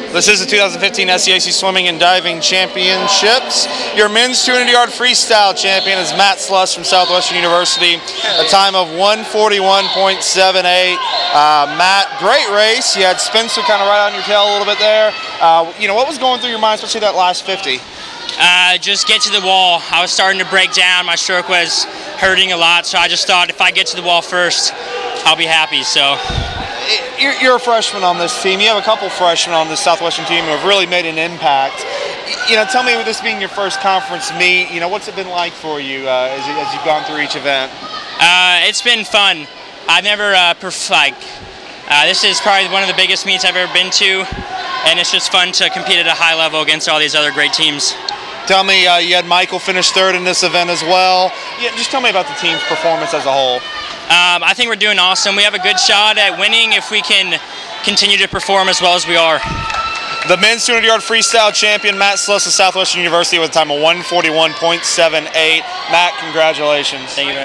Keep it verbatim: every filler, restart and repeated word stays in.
This is the two thousand fifteen S C A C Swimming and Diving Championships. Your men's two hundred yard freestyle champion is Matt Sluss from Southwestern University. A time of one forty-one point seven eight. Uh, Matt, great race. You had Spencer kind of right on your tail a little bit there. Uh, you know, what was going through your mind, especially that last fifty? Uh, just get to the wall. I was starting to break down. My stroke was hurting a lot, so I just thought if I get to the wall first, I'll be happy. So. You're, you're a freshman on this team. You have a couple freshmen on this Southwestern team who have really made an impact. You know, tell me, with this being your first conference meet, you know, what's it been like for you uh, as, as you've gone through each event? Uh, it's been fun. I've never, uh, perf like, uh, this is probably one of the biggest meets I've ever been to, and it's just fun to compete at a high level against all these other great teams. Tell me, uh, you had Michael finish third in this event as well. Yeah, just tell me about the team's performance as a whole. Um, I think we're doing awesome. We have a good shot at winning if we can continue to perform as well as we are. The men's two hundred yard freestyle champion, Matt Sluss of Southwestern University, with a time of one forty-one point seven eight. Matt, congratulations. Thank you very much.